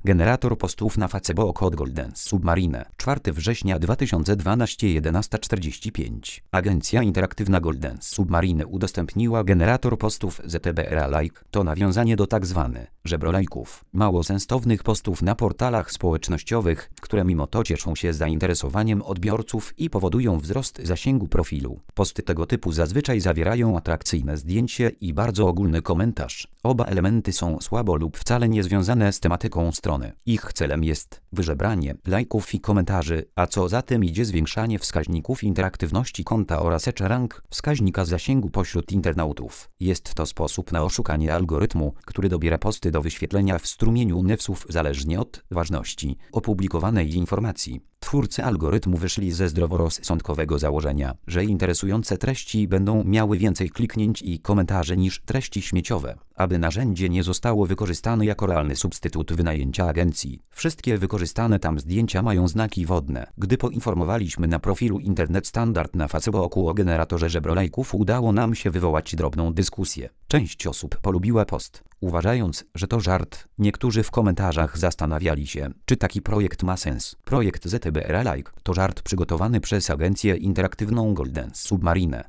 Generator postów na Facebook od Golden Submarine. 4 września 2012 11:45. Agencja interaktywna Golden Submarine udostępniła generator postów ZTBR Like. To nawiązanie do tzw. żebrolajków. Mało sensownych postów na portalach społecznościowych, które mimo to cieszą się zainteresowaniem odbiorców i powodują wzrost zasięgu profilu. Posty tego typu zazwyczaj zawierają atrakcyjne zdjęcie i bardzo ogólny komentarz. Oba elementy są słabo lub wcale nie związane z tematyką strony. Ich celem jest wyżebranie lajków i komentarzy, a co za tym idzie zwiększanie wskaźników interaktywności konta oraz rank wskaźnika zasięgu pośród internautów. Jest to sposób na oszukanie algorytmu, który dobiera posty do wyświetlenia w strumieniu newsów zależnie od ważności opublikowanej informacji. Twórcy algorytmu wyszli ze zdroworozsądkowego założenia, że interesujące treści będą miały więcej kliknięć i komentarzy niż treści śmieciowe. Aby narzędzie nie zostało wykorzystane jako realny substytut wynajęcia agencji, wszystkie wykorzystane tam zdjęcia mają znaki wodne. Gdy poinformowaliśmy na profilu Internet Standard na Facebooku o generatorze żebrolajków, udało nam się wywołać drobną dyskusję. Część osób polubiła post, uważając, że to żart. Niektórzy w komentarzach zastanawiali się, czy taki projekt ma sens. Projekt ZTBR Like to żart przygotowany przez agencję interaktywną Golden Submarine.